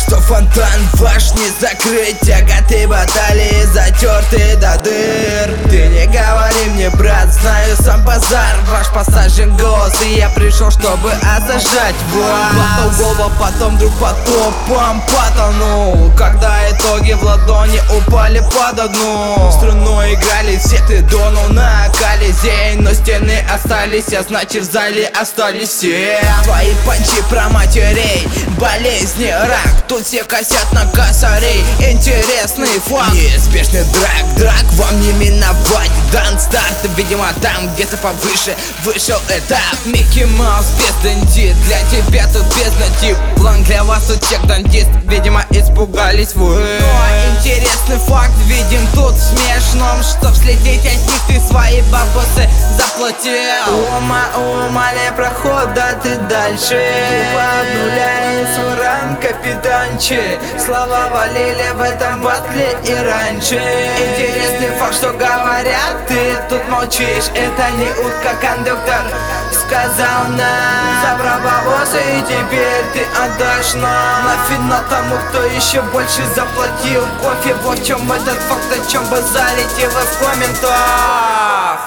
Что фонтан ваш не закрыть, тяготы баталии затерты до дыр. Ты не говори мне, брат, знаю сам базар. Ваш посажен голос, и я пришел, чтобы осажать вас. Потом голова, потом вдруг потопом потонул, когда итоги в ладони упали под одну. Струной играли все, ты донул на Колизей, но стены остались, а значит в зале остались все. Твои панчи про матерей, болезни, рак, тут все косят на косарей. Интересный факт, неизбежный драк вам не миновать. Дан старт, видимо там где-то повыше вышел этап. Микки Маус без дендит, для тебя тут бездна. План для вас тут чек дандист, видимо испугались вы. Но интересный факт виден тут в смешном, что взлететь от них ты свои бабосы заплатил. Ума не прохода ты дальше, обнуляет свой ранг капитанчик. Слова валили в этом батле и раньше. Интересный факт, что говорят, ты тут молчишь. Это не утка, кондуктор сказал нам. Забрал бабосы и теперь ты отдашь нам. Нафиг тому, кто еще больше заплатил. Кофе, вот в чем этот факт, о чем базарите вы в комментах.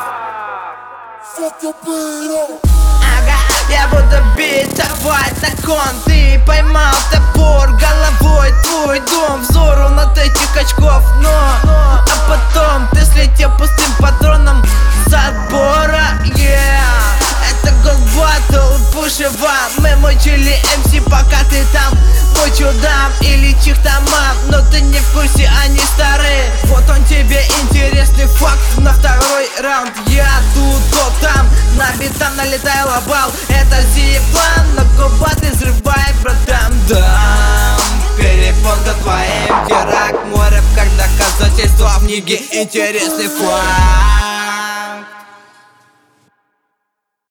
Ага, я буду битовать на кон. Ты поймал топор головой, твой дом взору над этих очков. Но, а потом ты слетел пустым патроном забора. Это год батл, пуши вам. Мы мучили МС, пока ты там мучил дам или чихтамам. Но ты не в курсе, они старые. Вот он тебе интересный факт на второй раунд. Я тут, то там, на битам налетаю лобал. Это Зиплан, но губаты взрывает, братан. Дам перепонка твоим, теракт, море как доказательство в книге. Интересный факт.